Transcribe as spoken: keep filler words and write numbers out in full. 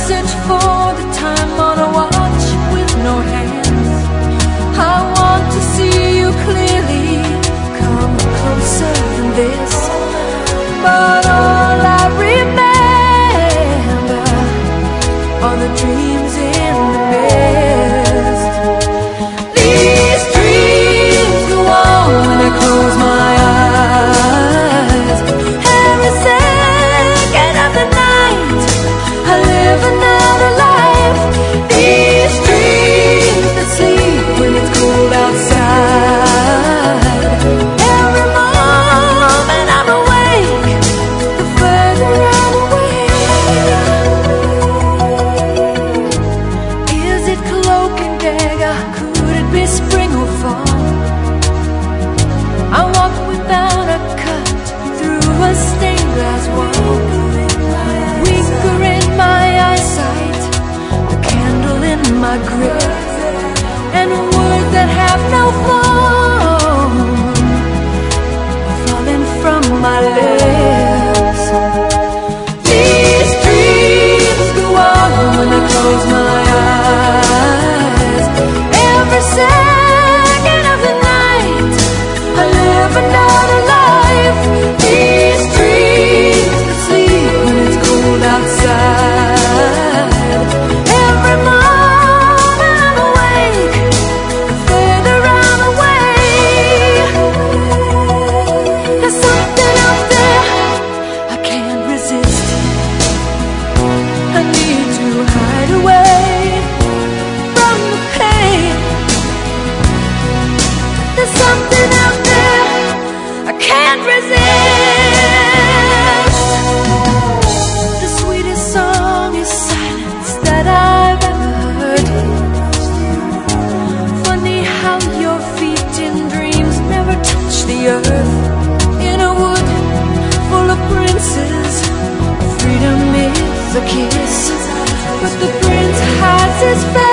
search for the time on a watch with no hands. I want to see you clearly, come closer than this. But all I remember are the dreams in the mist. These dreams go on when I close my eyes. Every second of the night I live another life. These dreams that sleep when it's cold outside. Every moment I'm awake, the further I'm away. Is it cloak and dagger? Could it be spring or fall? I walk without a cut through a stained glass wall. Weaker in my eyesight, a candle in my grip, and words that have no form are falling from my lips. These dreams go on when I close my eyes. Every second of the night I live another life. These dreams that sleep when it's cold outside. Every moment I'm awake, the further I'm away. There's something out there I can't resist. I need to hide away from the pain. There's something out there I can't resist. The sweetest song is silence that I've ever heard. Funny how your feet in dreams never touch the earth. In a wood full of princes, freedom is a kiss, but the prince hides his face.